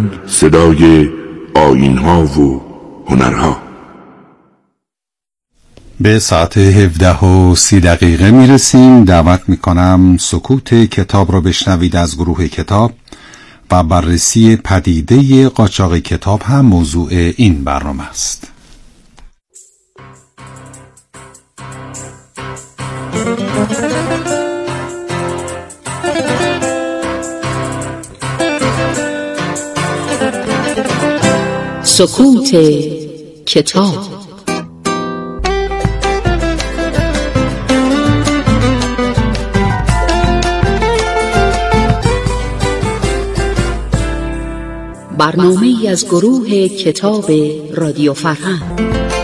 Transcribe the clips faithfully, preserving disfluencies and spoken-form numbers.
صدای آیین‌ها و هنرها. به ساعت هفده و سی دقیقه میرسیم. دعوت میکنم سکوت کتاب را بشنوید از گروه کتاب و بررسی پدیده قاچاق کتاب هم موضوع این برنامه است. سکوت کتاب. برنامه‌ای از گروه کتاب رادیو فرهنگ.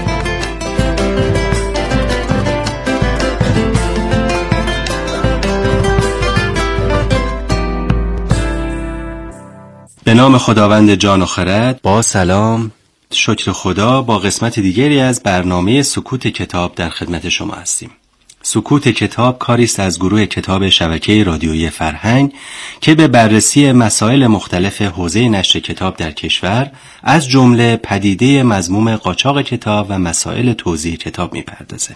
به نام خداوند جان و خرد. با سلام، شکر خدا، با قسمت دیگری از برنامه سکوت کتاب در خدمت شما هستیم. سکوت کتاب کاری است از گروه کتاب شبکه رادیویی فرهنگ که به بررسی مسائل مختلف حوزه نشر کتاب در کشور از جمله پدیده مذموم قاچاق کتاب و مسائل توزیع کتاب می‌پردازه.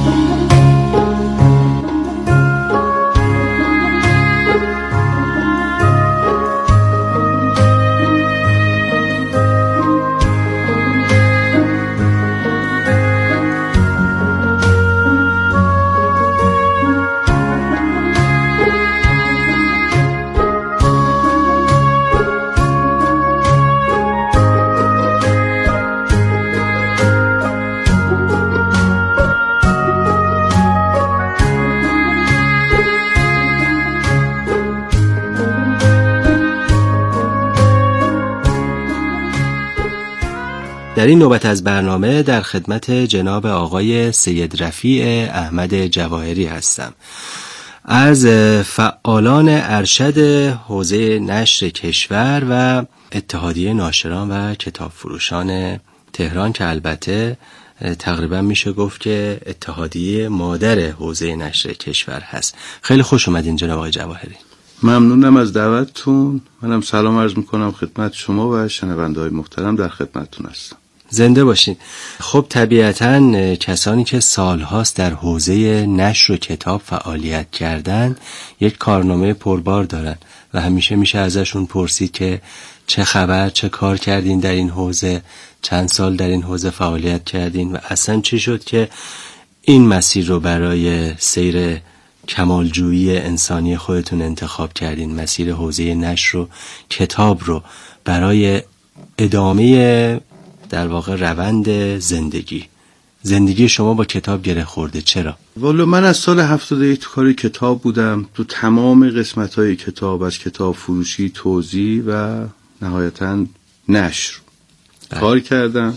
در این نوبت از برنامه در خدمت جناب آقای سید رفیع احمد جواهری هستم، از فعالان ارشد حوزه نشر کشور و اتحادیه ناشران و کتاب فروشان تهران که البته تقریبا میشه گفت که اتحادیه مادر حوزه نشر کشور هست. خیلی خوش اومدین جناب آقای جواهری. ممنونم از دعوتتون. منم سلام عرض میکنم خدمت شما و شنونده‌های محترم در خدمتتون هستم. زنده باشین. خب طبیعتاً کسانی که سالهاست در حوزه نشر و کتاب فعالیت کردن یک کارنامه پربار دارن و همیشه میشه ازشون پرسید که چه خبر، چه کار کردین در این حوزه، چند سال در این حوزه فعالیت کردین و اصلا چی شد که این مسیر رو برای سیر کمالجویی انسانی خودتون انتخاب کردین، مسیر حوزه نشر و کتاب رو برای ادامه در واقع روند زندگی زندگی شما با کتاب گره خورده. چرا؟ والا من از سال هفتاد و یک تو کار کتاب بودم، تو تمام قسمت‌های کتاب، از کتاب فروشی، توزیع و نهایتاً نشر بله. کار کردم.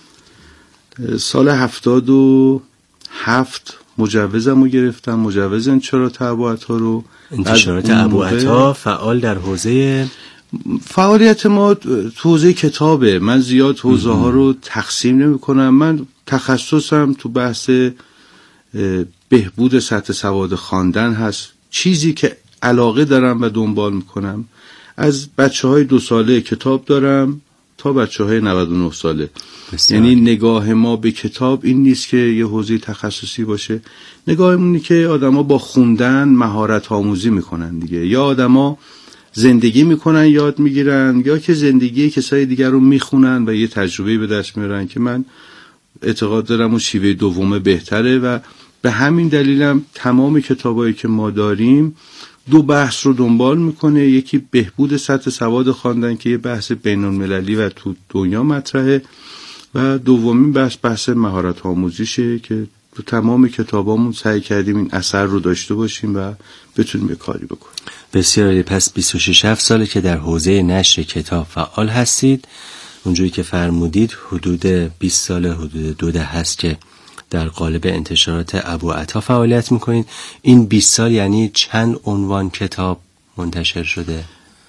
سال هفتاد و هفت مجوزم رو گرفتم، مجوز انتشارات ابوعطا رو. انتشارات ابوعطا فعال در حوزه فعالیت ما تو حوزه کتابه. من زیاد حوزه ها رو تقسیم نمی کنم. من تخصصم تو بحث بهبود سطح سواد خواندن هست، چیزی که علاقه دارم و دنبال میکنم. از بچه های دو ساله کتاب دارم تا بچه های نود و نه ساله. بسیار. یعنی نگاه ما به کتاب این نیست که یه حوزه تخصصی باشه، نگاهمونی که آدم ها با خوندن مهارت آموزی میکنن دیگه، یا آدم ها زندگی میکنن یاد میگیرن، یا که زندگی کسای دیگر رو میخونن و یه تجربه به دست میارن که من اعتقاد دارم اون شیوه دومه بهتره. و به همین دلیلم تمام کتابایی که ما داریم دو بحث رو دنبال میکنه. یکی بهبود سطح سواد خواندن که یه بحث بین‌المللی و تو دنیا مطرحه، و دومین بحث بحث مهارت آموزیشه که تو تمام کتابامون سعی کردیم این اثر رو داشته باشیم و بتونیم یه کاری بکنیم. بسیار. پس بیست و شش ساله که در حوزه نشر کتاب فعال هستید. اونجوری که فرمودید حدود بیست سال، حدود دو دهه هست که در قالب انتشارات ابوعطا فعالیت میکنید. این بیست سال یعنی چند عنوان کتاب منتشر شده؟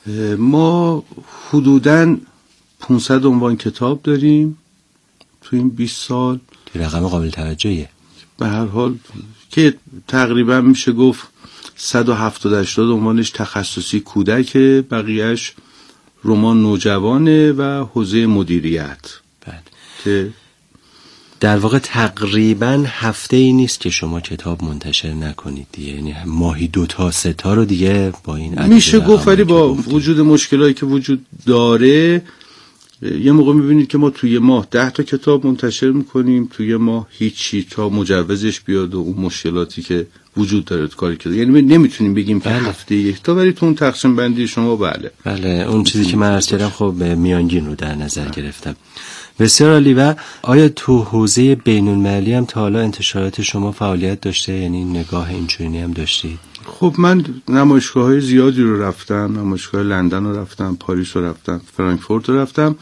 ما حدوداً پانصد عنوان کتاب داریم تو این بیست سال. رقم قابل توجهیه. به هر حال که تقریبا میشه گفت صد و هفتاد هشتاد عنوانش تخصصی کودک، بقیهش رمان نوجوانه و حوزه مدیریت. بله. که در واقع تقریبا هفته ای نیست که شما کتاب منتشر نکنید دیگه، یعنی ماهی دو تا سه تا رو دیگه با این عدد میشه گفت، ولی با وجود مشکلاتی که وجود داره یه موقع میبینید که ما توی ماه ده تا کتاب منتشر میکنیم، توی ماه هیچی تا مجوزش بیاد و اون مشکلاتی که وجود داره تو کاری که، یعنی نمیتونیم بگیم که بله. هفته یک تا، ولی تو اون تقسیم بندی شما بله بله اون چیزی که من عرض کردم خب میانگین رو در نظر بله. گرفتم. بسیار عالی. و آیا تو حوزه بین المللی هم تا حالا انتشارات شما فعالیت داشته، یعنی نگاه اینچنینی هم داشتید؟ خب من نمایشگاه‌های زیادی رو رفتم، نمایشگاه لندن رو رفتم، پاریس رو رفتم، فرانکفورت رو رفتم.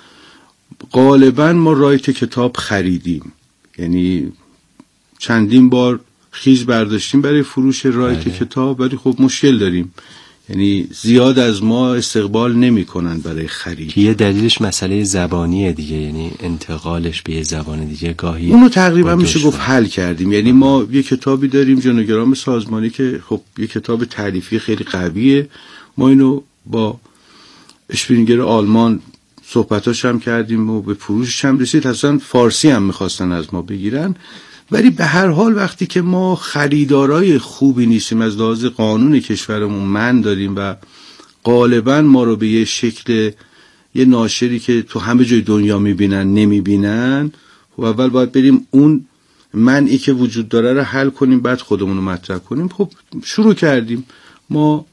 غالبا ما رایت کتاب خریدیم، یعنی چندین بار خیز برداشتیم برای فروش رایت بله. کتاب، ولی خب مشکل داریم، یعنی زیاد از ما استقبال نمی کنن برای خرید. که یه دلیلش مسئله زبانیه دیگه، یعنی انتقالش به یه زبان دیگه گاهی اونو تقریبا میشه گفت حل کردیم. یعنی ما یه کتابی داریم ژنوگرام سازمانی که خب یه کتاب تعریفی خیلی قویه، ما اینو با اشپرینگر آلمان صحبتاش هم کردیم و به فروشش هم رسید، اصلا فارسی هم میخواستن از ما بگیرن، ولی به هر حال وقتی که ما خریدارای خوبی نیستیم از لحاظ قانون کشورمون من داریم و غالبا ما رو به یه شکل یه ناشری که تو همه جای دنیا میبینن نمیبینن، خب اول باید بریم اون منعی که وجود داره رو حل کنیم، بعد خودمون رو مطرح کنیم. خب شروع کردیم. ما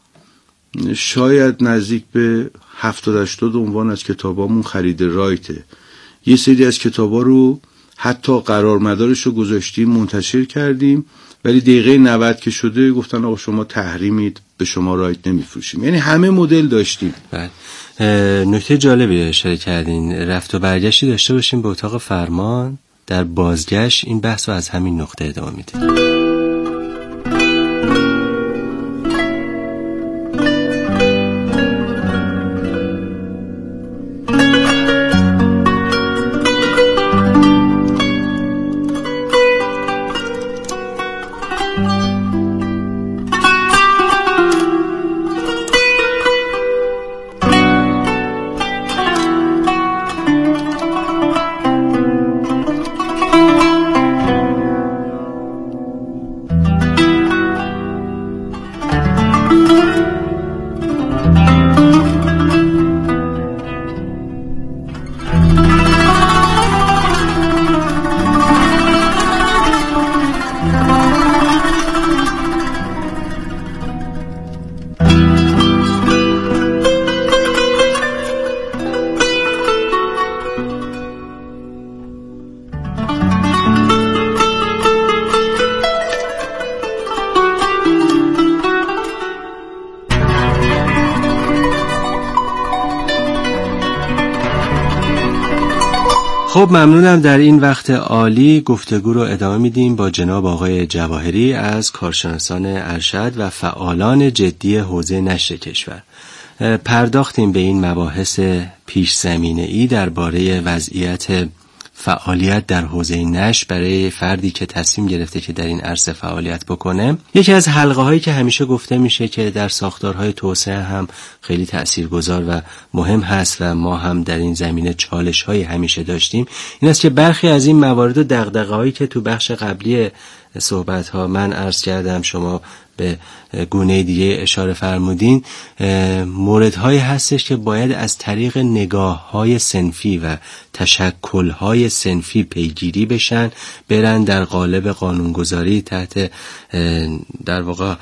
شاید نزدیک به هفتاد هشتاد عنوان از کتابامون خرید رایته. یه سری از کتابا رو حتی قرار مدارش رو گذاشتیم منتشر کردیم، ولی دقیقه نود که شده گفتن آقا شما تحریمید، به شما رایت نمیفروشیم. یعنی همه مدل داشتیم. بله. نکته جالبی اشاره کردین، رفت و برگشتی داشته باشیم به اتاق فرمان، در بازگشت این بحث رو از همین نقطه ادامه میدیم. خب ممنونم. در این وقت عالی گفتگو رو ادامه میدیم با جناب آقای جواهری از کارشناسان ارشد و فعالان جدی حوزه نشر کشور. پرداختیم به این مباحث پیش زمینه‌ای درباره وضعیت فعالیت در حوزه نشر برای فردی که تصمیم گرفته که در این عرصه فعالیت بکنه. یکی از حلقه هایی که همیشه گفته میشه که در ساختارهای توسعه هم خیلی تاثیرگذار و مهم هست و ما هم در این زمینه چالش های همیشه داشتیم، این است که برخی از این موارد و دغدغه هایی که تو بخش قبلی صحبت ها من عرض کردم، شما به گونه دیگه اشاره فرمودین، موردهایی هستش که باید از طریق نگاه‌های صنفی و تشکل‌های صنفی پیگیری بشن، برن در قالب قانونگذاری تحت در واقع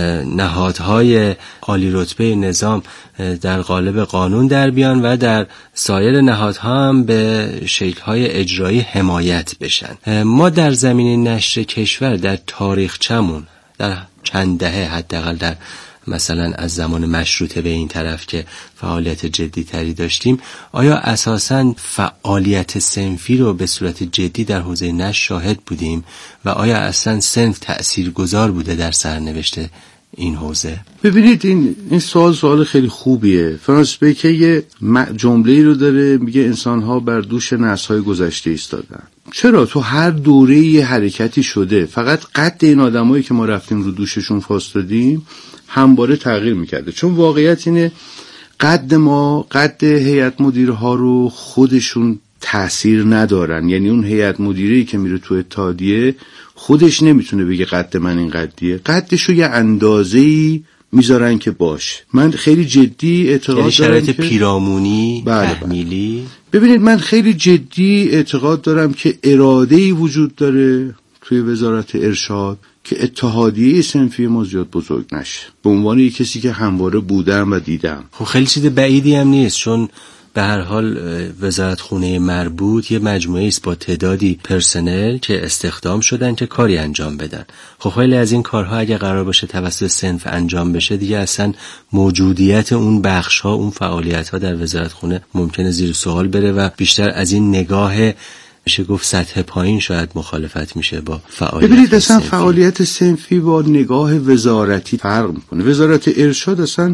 نهادهای عالی رتبه نظام در قالب قانون در بیان و در سایر نهادها هم به شکل‌های اجرایی حمایت بشن. ما در زمینه نشر کشور در تاریخچمون در چند دهه حداقل در مثلا از زمان مشروطه به این طرف که فعالیت جدی تری داشتیم، آیا اساساً فعالیت صنفی رو به صورت جدی در حوزه نشر شاهد بودیم و آیا اصلا صنف تأثیرگذار بوده در سرنوشت این حوزه؟ ببینید این این سوال سوال خیلی خوبیه. فرانس بیکن یه جمله‌ای رو داره، میگه انسان‌ها بر دوش نسل‌های گذشته ایستادن. چرا؟ تو هر دوره یه حرکتی شده، فقط قد این آدمایی که ما رفتیم رو دوششون فاستادیم همواره تغییر میکرده. چون واقعیت اینه قد ما قد هیئت مدیره ها رو خودشون تأثیر ندارن. یعنی اون هیئت مدیره‌ای که میره تو اتحادیه خودش نمیتونه بگه قد من این قدیه، قدش رو یه اندازه‌ای میذارن که باشه. من خیلی جدی اعتقاد یعنی دارم شرایط که پیرامونی بله تحمیلی. ببینید من خیلی جدی اعتقاد دارم که اراده‌ای وجود داره توی وزارت ارشاد که اتحادیه صنفی ما زیاد بزرگ نشه. به عنوان یک کسی که همواره بودم و دیدم، خب خیلی چیز بعیدی هم نیست، چون به هر حال وزارت خونه مربوط یه مجموعه است با تعدادی پرسنل که استخدام شدن که کاری انجام بدن. خب خیلی از این کارها اگه قرار باشه توسط صنف انجام بشه دیگه اصلا موجودیت اون بخش ها، اون فعالیت ها در وزارت خونه ممکنه زیر سوال بره و بیشتر از این نگاه میشه گفت سطح پایین شاید مخالفت میشه با فعالیت. ببینید اصلا فعالیت صنفی با نگاه وزارتی فرق میکنه. وزارت ارشاد اصلا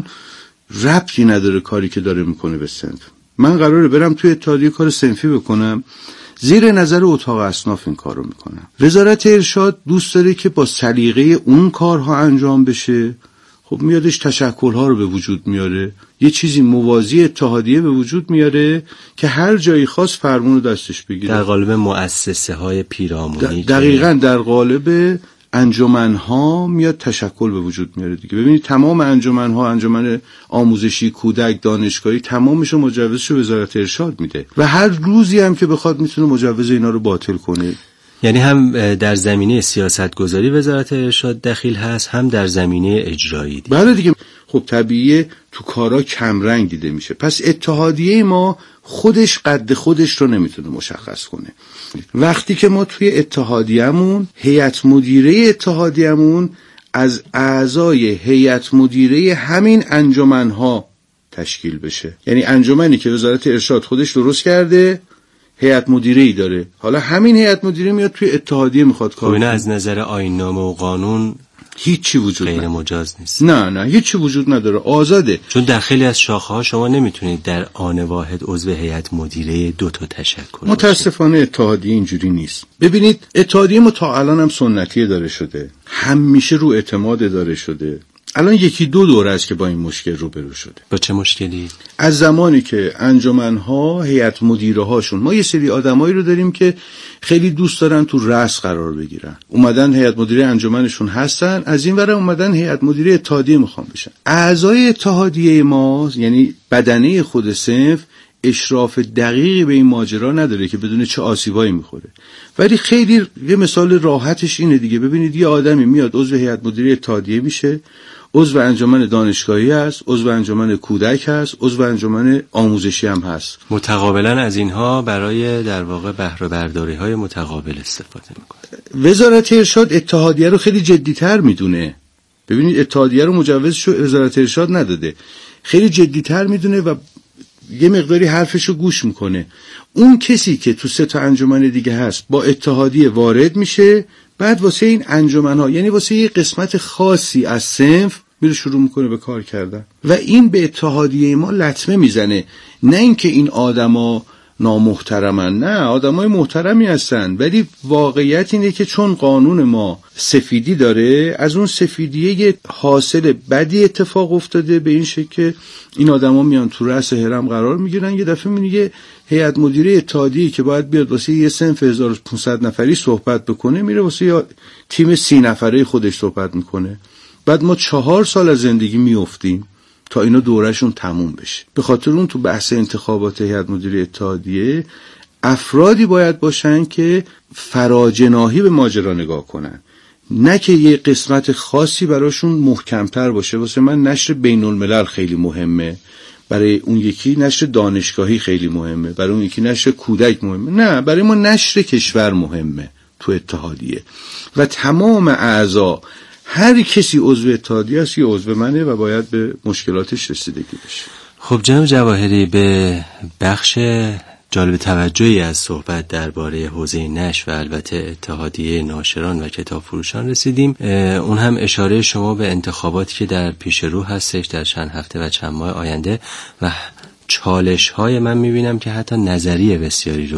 ربطی نداره کاری که داره میکنه به صنف. من قراره برم توی اتحادیه کار صنفی بکنم، زیر نظر اتاق اصناف این کارو میکنم. وزارت ارشاد دوست داره که با سلیقه اون کارها انجام بشه، خب میادش تشکل‌ها رو به وجود میاره، یه چیزی موازی اتحادیه به وجود میاره که هر جایی خاص فرمون رو دستش بگیره. در قالب مؤسسه های پیرامونی دقیقاً در قالب انجمن‌ها میاد تشکل به وجود میاره دیگه. ببینید تمام انجمن‌ها، انجمن آموزشی، کودک، دانشگاهی، تمامشو مجوزشو وزارت ارشاد میده و هر روزی هم که بخواد میتونه مجوز اینا رو باطل کنه. یعنی هم در زمینه سیاستگذاری وزارت ارشاد دخیل هست، هم در زمینه اجرایی دیگه. بله دیگه. خب طبیعیه تو کارا کمرنگ دیده میشه. پس اتحادیه ما خودش قد خودش رو نمیتونه مشخص کنه. وقتی که ما توی اتحادیه‌مون، هیئت مدیره اتحادیه‌مون از اعضای هیئت مدیره همین انجمن‌ها تشکیل بشه، یعنی انجمنی که وزارت ارشاد خودش درست کرده هیئت مدیره‌ای داره، حالا همین هیئت مدیره میاد توی اتحادیه میخواد کار کنه. خب از نظر آیین‌نامه و قانون هیچی وجود غیر نداره. مجاز نیست. نه نه هیچی وجود نداره، آزاده. چون در خیلی از شاخه‌ها شما نمیتونید در آن واحد عضو هیئت مدیره دو تا تشکل. متاسفانه اتحادیه اینجوری نیست. ببینید اتحادیه ما تا الان هم سنتی داره شده، همیشه رو اعتماد داره شده. الان یکی دو دوره است که با این مشکل روبرو شده. با چه مشکلی؟ از زمانی که انجمن‌ها، هیئت مدیره هاشون، ما یه سری آدمایی رو داریم که خیلی دوست دارن تو رأس قرار بگیرن، اومدن هیئت مدیره انجمنشون هستن، از این ور اومدن هیئت مدیره اتحادیه میخوان بشن. اعضای اتحادیه ما، یعنی بدنه خود صنف، اشراف دقیقی به این ماجرا نداره که بدون چه آسیبایی میخوره. ولی خیلی یه مثال راحتش اینه دیگه. ببینید یه آدمی میاد عضو هیئت مدیره اتحادیه میشه، عضو انجمن دانشگاهی هست، عضو انجمن کودک هست، عضو انجمن آموزشی هم هست. متقابلا از اینها برای در واقع بهره برداری های متقابل استفاده میکنه. وزارت ارشاد اتحادیه رو خیلی جدی‌تر میدونه. ببینید اتحادیه رو مجوزش وزارت ارشاد نداده، خیلی جدی‌تر میدونه و یه مقداری حرفشو گوش میکنه. اون کسی که تو سه تا انجمن دیگه هست با اتحادیه وارد میشه، بعد واسه این انجمن‌ها، یعنی واسه یه قسمت خاصی از صنف میره شروع میکنه به کار کردن و این به اتحادیه ما لطمه میزنه. نه اینکه این آدما نامحترمن، نه، آدمای محترمی هستن، ولی واقعیت اینه که چون قانون ما سفیدی داره، از اون سفیدیه یه حاصل بدی اتفاق افتاده به این شکل که این آدما میان تو رأس هرم قرار میگیرن. یه دفعه میگه هیئت مدیره اتحادیه که باید بیاد واسه یه صنف هزار و پانصد نفری صحبت بکنه، میره واسه یه تیم سی نفره خودش صحبت میکنه. بعد ما چهار سال از زندگی میافتیم تا اینا دورهشون تموم بشه. به خاطر اون تو بحث انتخابات هیئت مدیره اتحادیه افرادی باید باشن که فراجناحی به ماجرا نگاه کنن، نه که یه قسمت خاصی براشون محکمتر باشه. واسه من نشر بین الملل خیلی مهمه، برای اون یکی نشر دانشگاهی خیلی مهمه، برای اون یکی نشر کودک مهمه. نه، برای ما نشر کشور مهمه تو اتحادیه و تمام اعضا، هر کسی عضو اتحادیه است یه عضو منه و باید به مشکلاتش رسیدگی بشه. خب جناب جواهری، به بخش جالب توجهی از صحبت درباره حوزه نشر و البته اتحادیه ناشران و کتاب فروشان رسیدیم. اون هم اشاره شما به انتخاباتی که در پیش رو هستش در چند هفته و چند ماه آینده و چالش های من میبینم که حتی نظری بسیاری رو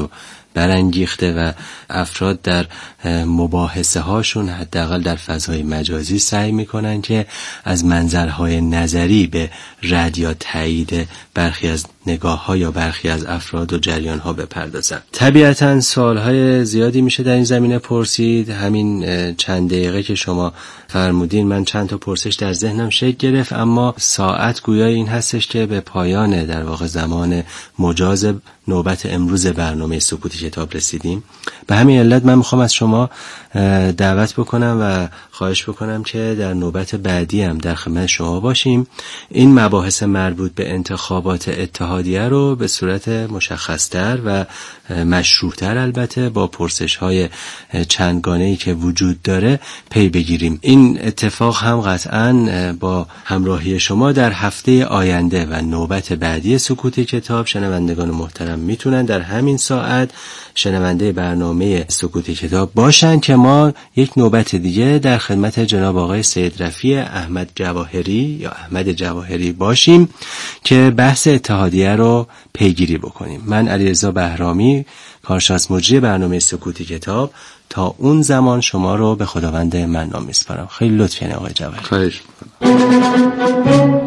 برانگیخته و افراد در مباحثه هاشون حداقل در فضای مجازی سعی میکنن که از منظرهای نظری به رد یا تایید برخی از نگاه ها یا برخی از افراد و جریان ها بپردازن. طبیعتاً سوال های زیادی میشه در این زمینه پرسید. همین چند دقیقه که شما فرمودین من چند تا پرسش در ذهنم شکل گرفت، اما ساعت گویای این هستش که به پایان در واقع زمان مجاز نوبت امروز برنامه سکوت کتاب رسیدیم. به همین علت من میخوام از شما دعوت بکنم و خواهش بکنم که در نوبت بعدی هم در خدمت شما باشیم. این مباحث مربوط به انتخابات اتحادیه رو به صورت مشخصتر و مشروحتر البته با پرسش‌های چندگانه‌ای که وجود داره پی بگیریم. این اتفاق هم قطعاً با همراهی شما در هفته آینده و نوبت بعدی سکوت کتاب شنوندگان محترم میتونن در همین ساعت شنونده برنامه سکوت کتاب باشن که ما یک نوبت دیگه در خدمت جناب آقای سید رفیع احمد جواهری یا احمد جواهری باشیم که بحث اتحادیه رو پیگیری بکنیم. من علیرضا بهرامی کارشناس مجری برنامه سکوت کتاب تا اون زمان شما رو به خداوند منان میسپارم. خیلی لطف کنید آقای جواهری. خواهش می‌کنم.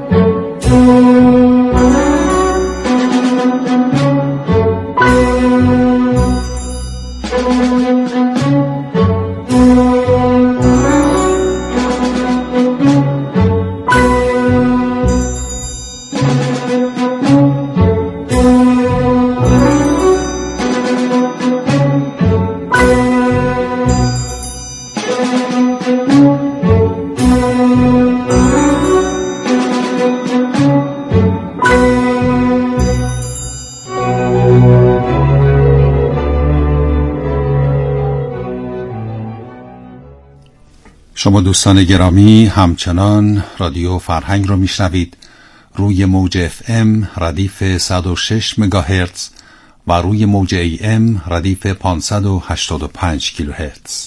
شما دوستان گرامی همچنان رادیو فرهنگ رو میشنوید روی موج اف ام ردیف صد و شش مگاهرتز و روی موج ای ام ردیف پانصد و هشتاد و پنج کیلوهرتز.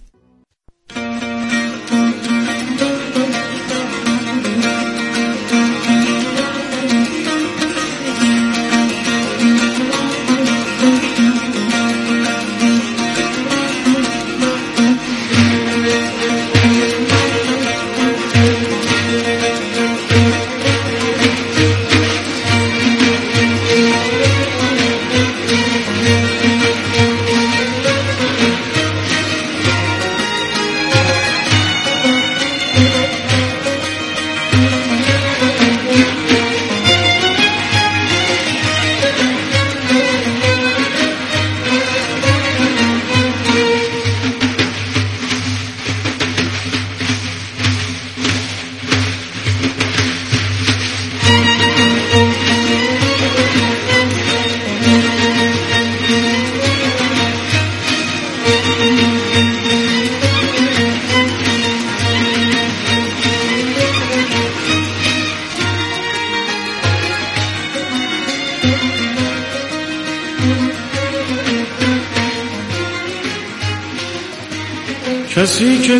کسی که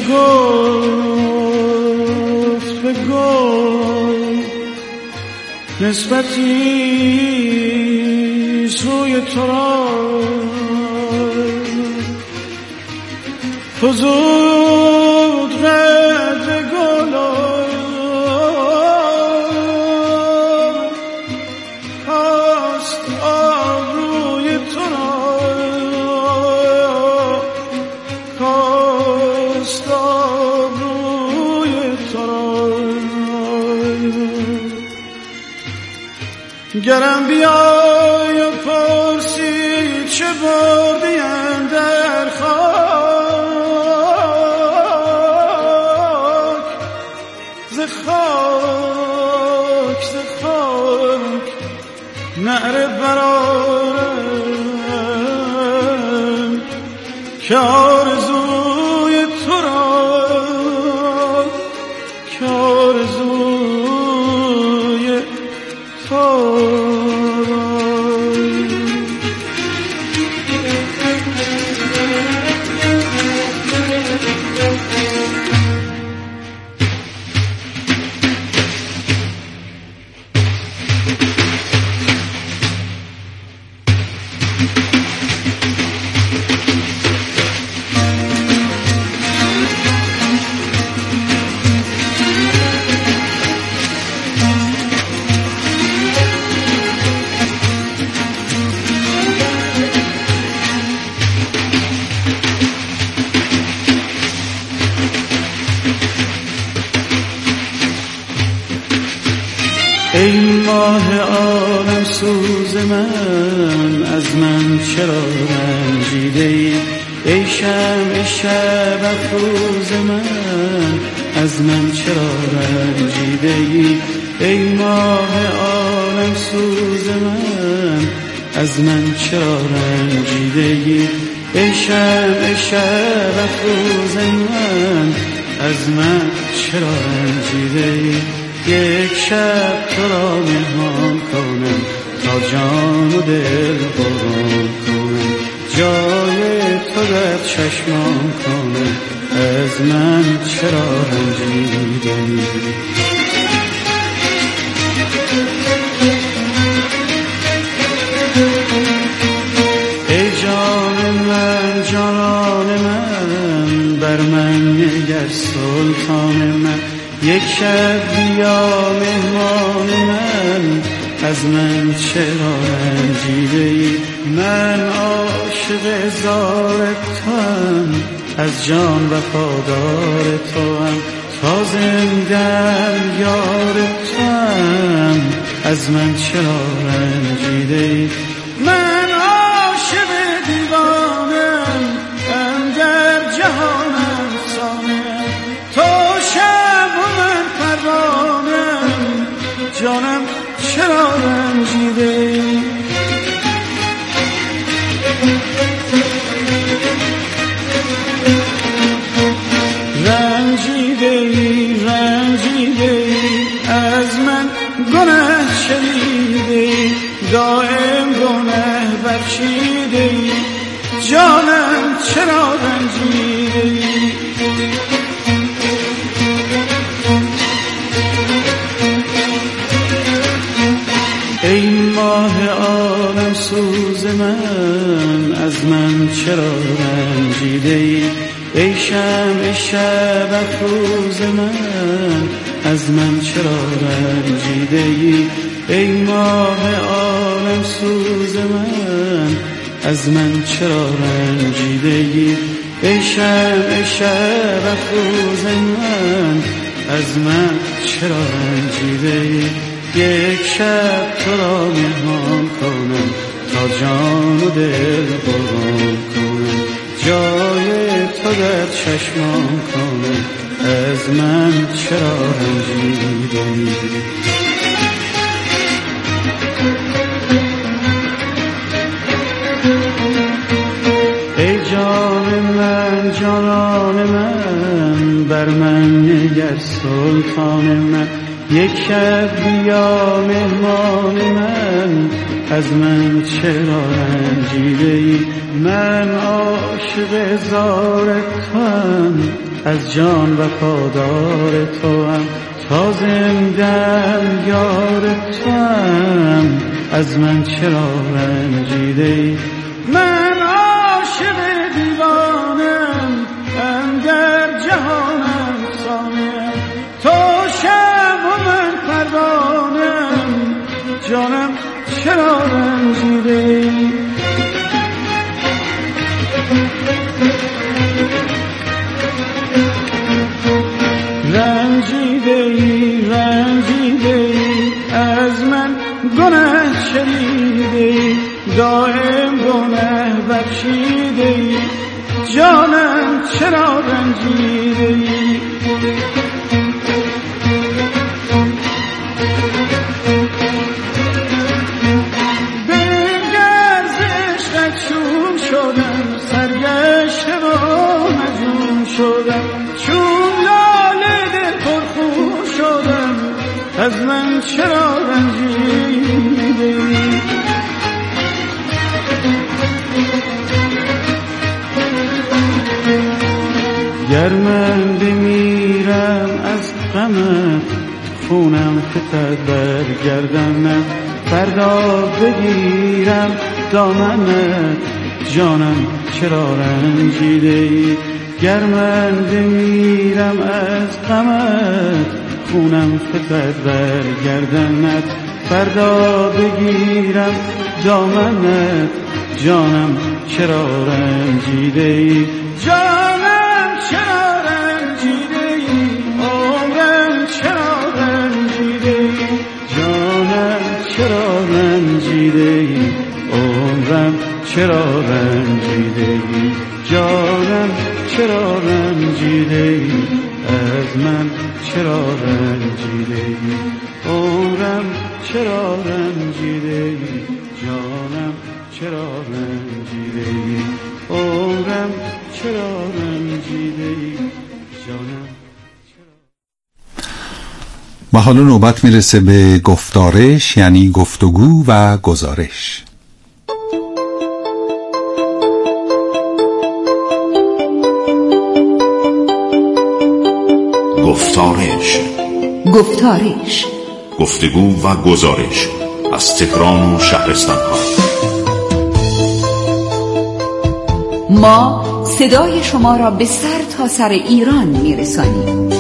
گفت به گل نسبتی سوی تو را فزود رد گل خواست آبروی تو را خواست آبروی تو را گرم بیای و پرسی چه بردی اندر خاک ز خاک ز خاک نعره برارم که آرزوی تو را که آرزوی تو من از من چرا رنجیده ای؟ ای شمع شب افروز من از من چرا رنجیده ای؟ ای ماه عالم سوز من از من چرا رنجیده ای؟ ای شمع شب افروز من از من چرا رنجیده ای؟ یک شب تو را مهمان کنم تا جان و دل قربان کنم، جای تو در چشمان کنم از من چرا رنجیده ای؟ ای جان من جانان من بر من نگر سلطان من، یک شب بیا مهمان من از من چرا رنجیده ای؟ من عاشق زار توام از جان وفادار توام، تا زنده‌ام یار توام از من چرا رنجیده ای؟ من عاشق دیوانم اندر جهانم سانم، تو شب و من پروانم جانم چرا رنجیده ای؟ رنجیده ای رنجیده ای از من گناه شنیده ای، دائم گناه بخشیده ای جانم چرا رنجیده ای؟ ای ماه عالم سوز من از من چرا رنجیده ای؟ ای شمع شب افروز من از من چرا رنجیده ای؟ ای ماه عالم سوز من از من چرا رنجیده ای؟ ای شمع شب افروز من از من چرا رنجیده ای؟ یک شب تو را مهمان کنم تا جان و دل قربان کنم، جای تو در چشمان کنم از من چرا رنجیده ای؟ ای جان من جانان من بر من نگر سلطان من، یک شب بیا مهمان من از من چرا رنجیده ای؟ من عاشق زار توام از جان وفادار توام، تا زنده‌ام یار توام از من چرا رنجیده ای؟ من عاشق دیوانم اندر جهانم سانم، تو شب و من پروانم جانم چرا رنجیده ای؟ رنجیده ای رنجیده ای از من گناه شنیده ای، دائم گناه بخشیده ای جانم چرا رنجیده ای؟ بگر ز عشقت چون شدم سرگشته و مجنون شدم، چون لاله دل پرخون شدم از من چرا رنجیده ای؟ گر من بمیرم از غمت خونم فتد بر گردنت، فردا بگیرم دامنت جانم چرا رنجیده ای؟ گر من بمیرم از غمت خونم فتد بر گردنت، فردا بگیرم دامنت جانم چرا رنجیده ای؟ جانم چرا رنجیده ای؟ عمرم چرا رنجیده ای؟ جانم چرا رنجیده ای؟ عمرم چرا رنجیده ای، جانم چرا رنجیده ای، از من چرا رنجیده ای، عمرم چرا رنجیده ای، جانم چرا رنجیده ای، عمرم چرا رنجیده ای، جانم. و حالا نوبت میرسه به گفتارش، یعنی گفتگو و گزارش. گفتارش گفتارش گفتگو و گزارش از تهران و شهرستان‌ها. ما صدای شما را به سر تا سر ایران میرسانیم.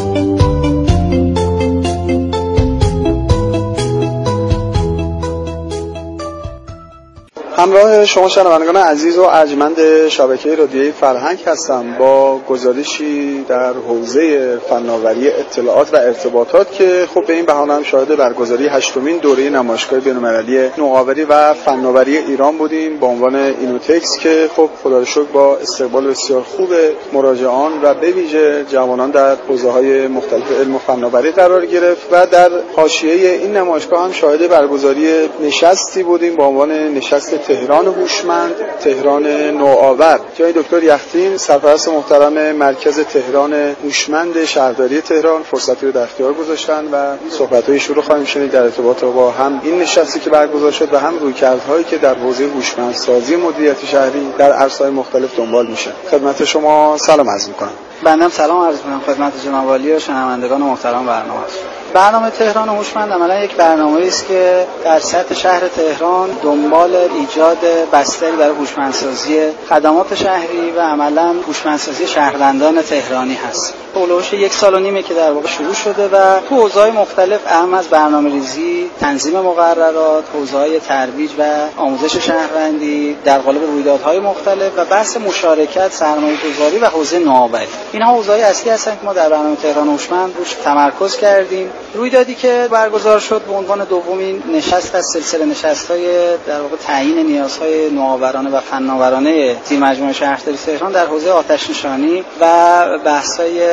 همراه شما شنوندگان عزیز و ارجمند شبکه رادیویی فرهنگ هستم با گزارشی در حوزه فناوری اطلاعات و ارتباطات که خب به این بهانه هم شاهد برگزاری هشتمین دوره نمایشگاه بین‌المللی نوآوری و فناوری ایران بودیم با عنوان اینوتکس که خب خدا رو شکر با استقبال بسیار خوب مراجعان و به ویژه جوانان در حوزه‌های مختلف علم و فناوری قرار گرفت و در حاشیه این نمایشگاه هم شاهد برگزاری نشستی بودیم با عنوان نشست تهران هوشمند، تهران نوآور. جای دکتر یختین سرپرست محترم مرکز تهران هوشمند شهرداری تهران فرصتی رو در اختیار گذاشتن و صحبت‌های شروع خواهیم شنید در ارتباط با هم این نشستی که برگزار شد و هم رویکردهایی که در حوزه هوشمندسازی مدیریت شهری در عرصه‌های مختلف دنبال میشه. خدمت شما سلام عرض می‌کنم. بنده سلام عرض می‌کنم خدمت جناب عالی و شنوندگان محترم برنامه. برنامه تهران هوشمند عملا یک برنامه‌ای است که در سطح شهر تهران دنبال ایجاد بستری برای هوشمندسازی خدمات شهری و عملا هوشمندسازی شهروندان تهرانی هست. اولش یک سال و نیمه که در واقع شروع شده و تو حوزه‌های مختلف اهم از برنامه‌ریزی، تنظیم مقررات، حوزه‌های ترویج و آموزش شهروندی در قالب رویدادهای مختلف و بحث مشارکت، سرمایه‌گذاری و حوزه نوآوری. اینها حوزه‌های اصلی هستند که ما در برنامه تهران هوشمند روش تمرکز کردیم. رویدادی که برگزار شد به عنوان دومین نشست از سلسله نشست‌های در واقع تعیین نیازهای نوآورانه و فناورانه تیم مجموعه شهرداری تهران در حوزه آتش‌نشانی و بحث‌های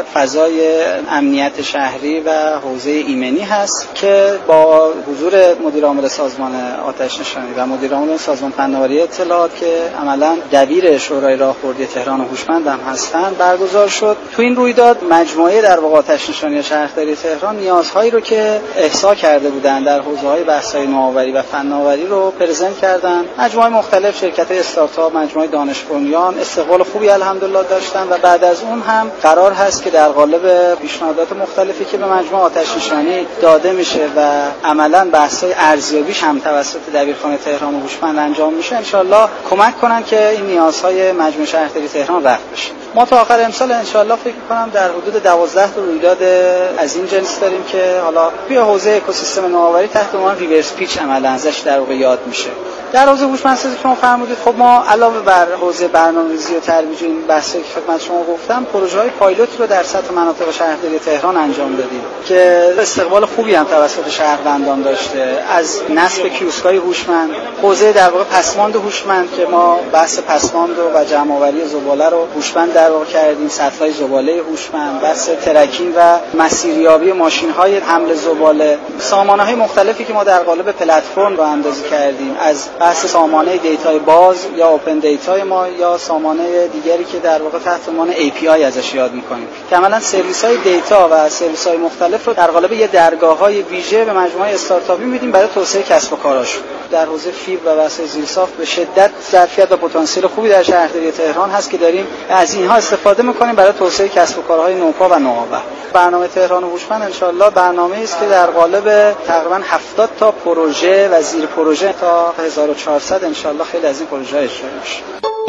فضای امنیت شهری و حوزه ایمنی هست که با حضور مدیر عامل سازمان آتش‌نشانی و مدیر عامل سازمان فناوری اطلاعات که عملاً دبیر شورای راهبردی تهران هوشمند هم هستند برگزار شد. تو این رویداد مجموعه در واقع آتش‌نشانی شهرداری تهران نیازهایی رو که احصا کرده بودند در حوزه‌های بحث‌های نوآوری و فناوری رو پرزنت کردن. مجموعه مختلف شرکت‌های استارتاپ، مجموعه دانش بنیان استقبال خوبی الحمدلله داشتن و بعد از اون هم قرار هست که در قالب پیشنهادات مختلفی که به مجموعه آتش‌نشانی داده میشه و عملاً بحث‌های ارزیابیش هم توسط دبیرخانه تهران هوشمند انجام میشه، انشالله کمک کنن که این نیازهای مجموعه شهرداری تهران رفع بشه. ما تا آخر امسال انشالله فکر می‌کنم در حدود دوازده تا رویداد از این جنس داریم که حالا توی حوزه اکوسیستم نوآوری تحت عنوان ریورس پیچ عملاً ازش در واقع یاد میشه. در حوزه هوشمندسازی که شما فرمودید، خب ما علاوه بر حوزه برنامه‌ریزی و ترویج این بحثی که خدمت شما گفتم، پروژه‌های پایلوت رو در سطح مناطق شهرداری تهران انجام دادیم که استقبال خوبی هم توسط شهروندان داشته. از نصب کیوسک‌های هوشمند، حوزه در واقع پسماند هوشمند که ما بحث پسماند و جمع‌آوری زباله رو هوشمند در واقع کردیم، سطل‌های زباله هوشمند، بحث ترکینگ و مسیریابی ماشین‌های حمل زباله، سامانه‌های مختلفی که ما در قالب پلتفرم راه‌اندازی کردیم، از بحث سامانه دیتای باز یا اوپن دیتای ما یا سامانه دیگری که در واقع تحت عنوان ای پی آی ازش یاد می‌کنیم که عملاً سرویس‌های دیتا و سرویس‌های مختلف رو در قالب یه درگاه‌های ویژه به مجموعه استارتاپی میدیم برای توسعه کسب و کاراشون. در حوزه فیبر و بحث زیرساخت به شدت ظرفیت و پتانسیل خوبی در شهرداری تهران هست که داریم از اینها استفاده می‌کنیم برای توسعه کسب و کارهای نوپا و نوآور. برنامه تهران هوشمند انشالله برنامه‌ای است که در قالب تقریباً هفتاد تا پروژه و زیر پروژه تا هزار و چهارصد انشالله خیلی از این پروژه‌ها اجرا میشه.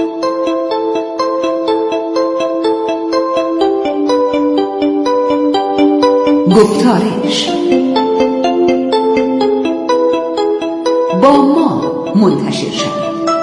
گفتارش با ما منتشر شد.